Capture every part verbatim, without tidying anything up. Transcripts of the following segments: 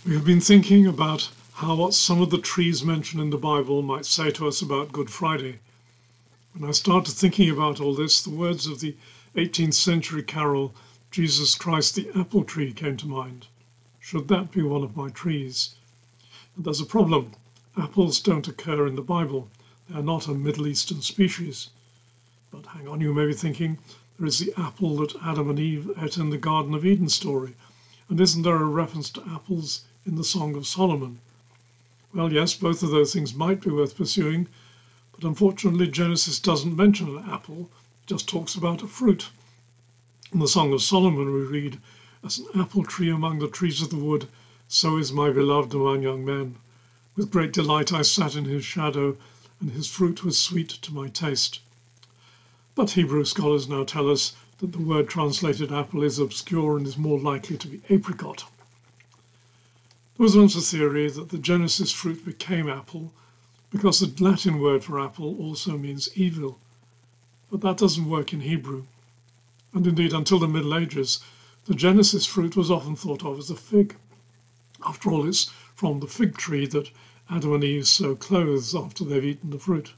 We've been thinking about how what some of the trees mentioned in the Bible might say to us about Good Friday. When I started thinking about all this, the words of the eighteenth century carol, Jesus Christ the Apple Tree, came to mind. Should that be one of my trees? And there's a problem. Apples don't occur in the Bible. They are not a Middle Eastern species. But hang on, you may be thinking, there is the apple that Adam and Eve ate in the Garden of Eden story. And isn't there a reference to apples in the Song of Solomon? Well, yes, both of those things might be worth pursuing, but unfortunately Genesis doesn't mention an apple, it just talks about a fruit. In the Song of Solomon we read, "As an apple tree among the trees of the wood, so is my beloved among young men. With great delight I sat in his shadow, and his fruit was sweet to my taste." But Hebrew scholars now tell us that the word translated apple is obscure and is more likely to be apricot. There was once a theory that the Genesis fruit became apple because the Latin word for apple also means evil. But that doesn't work in Hebrew. And indeed, until the Middle Ages, the Genesis fruit was often thought of as a fig. After all, it's from the fig tree that Adam and Eve sew clothes after they've eaten the fruit.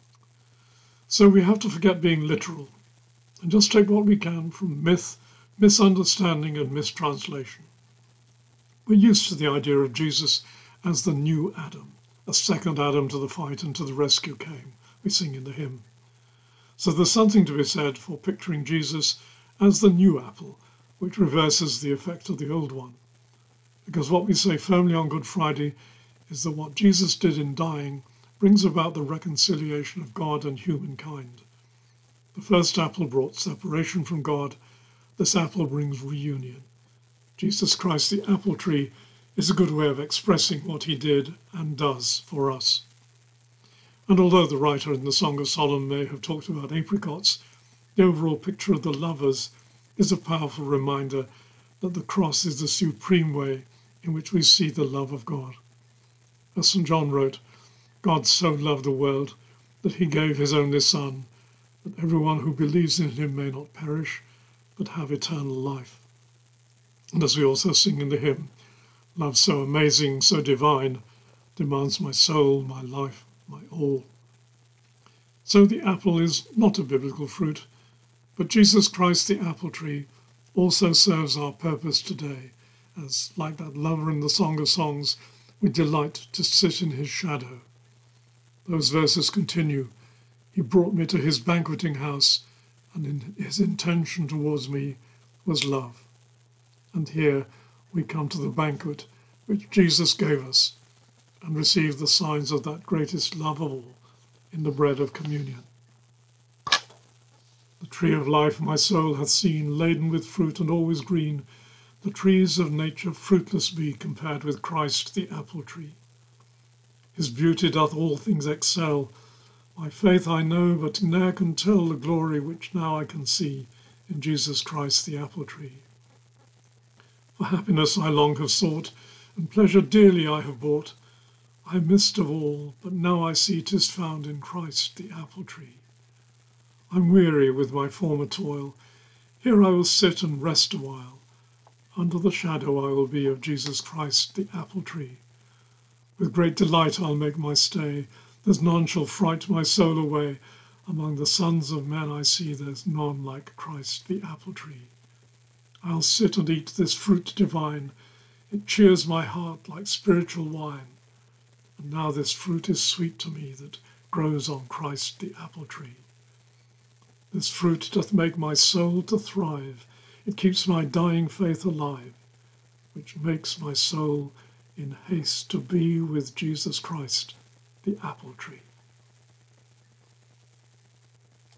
So we have to forget being literal and just take what we can from myth, misunderstanding and mistranslation. We're used to the idea of Jesus as the new Adam. A second Adam to the fight and to the rescue came, we sing in the hymn. So there's something to be said for picturing Jesus as the new apple, which reverses the effect of the old one. Because what we say firmly on Good Friday is that what Jesus did in dying brings about the reconciliation of God and humankind. The first apple brought separation from God. This apple brings reunion. Jesus Christ, the apple tree, is a good way of expressing what he did and does for us. And although the writer in the Song of Solomon may have talked about apricots, the overall picture of the lovers is a powerful reminder that the cross is the supreme way in which we see the love of God. As Saint John wrote, God so loved the world that he gave his only Son, that everyone who believes in him may not perish, but have eternal life. And as we also sing in the hymn, love so amazing, so divine, demands my soul, my life, my all. So the apple is not a biblical fruit, but Jesus Christ, the apple tree, also serves our purpose today, as, like that lover in the Song of Songs, we delight to sit in his shadow. Those verses continue, he brought me to his banqueting house, and in his intention towards me was love. And here we come to the banquet which Jesus gave us and receive the signs of that greatest love of all in the bread of communion. The tree of life my soul hath seen, laden with fruit and always green. The trees of nature fruitless be compared with Christ the apple tree. His beauty doth all things excel. My faith I know, but ne'er can tell the glory which now I can see in Jesus Christ the apple tree. For happiness I long have sought, and pleasure dearly I have bought. I missed of all, but now I see 'tis found in Christ the apple tree. I'm weary with my former toil. Here I will sit and rest awhile. Under the shadow I will be of Jesus Christ the apple tree. With great delight I'll make my stay. There's none shall fright my soul away. Among the sons of men I see there's none like Christ the apple tree. I'll sit and eat this fruit divine. It cheers my heart like spiritual wine. And now this fruit is sweet to me that grows on Christ the apple tree. This fruit doth make my soul to thrive. It keeps my dying faith alive, which makes my soul in haste to be with Jesus Christ, the apple tree.